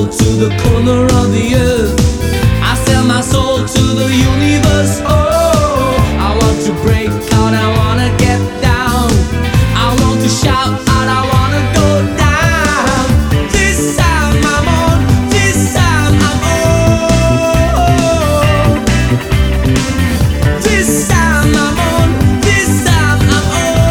to the corner of the earth. I sell my soul to the universe. Oh, I want to break out, I wanna get down. I want to shout out, I wanna go down. This time I'm on, this time I'm on. This time I'm on, this time I'm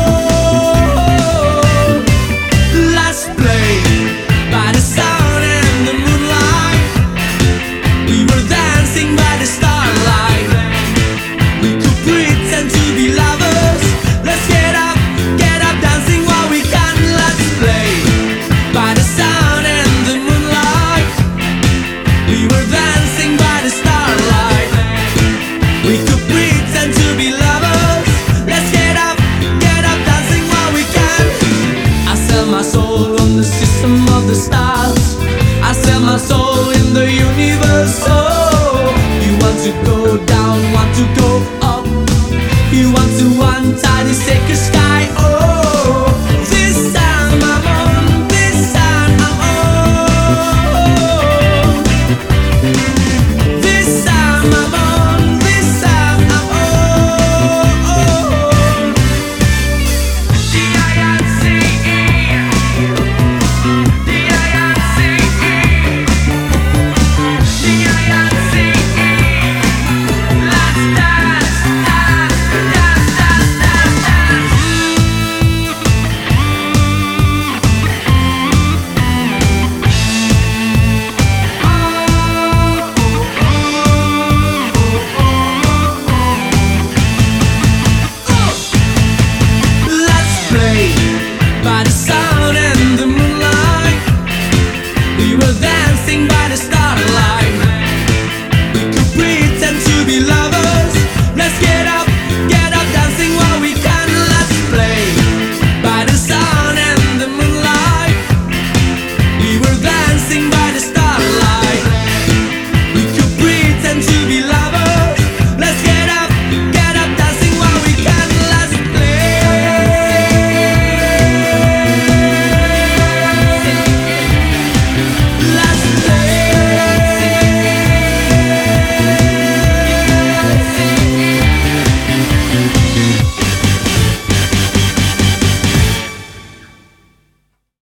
on. Let's play by the sun and the moonlight. We were dancing by the starlight. We could pretend to be lovers. Let's get up, dancing while we can. Let's play by the sun and the moonlight. We were dancing by the starlight. We could pretend to be lovers. Let's get up, dancing while we can. I sell my soul on the system of the stars. I sell my soul in the universe. Oh, you want to go down, want to go up. You want to untie the sacred sky. Oh, this time I'm on, this time I'm on. This time I'm on, this time I'm on. D-I-N-C-E, D-I-N-C-E, D-I-N-C-E. Let's dance, dance, dance, dance, dance, dance. Let's play by the sun and the moonlight. We were dancing by the starlight.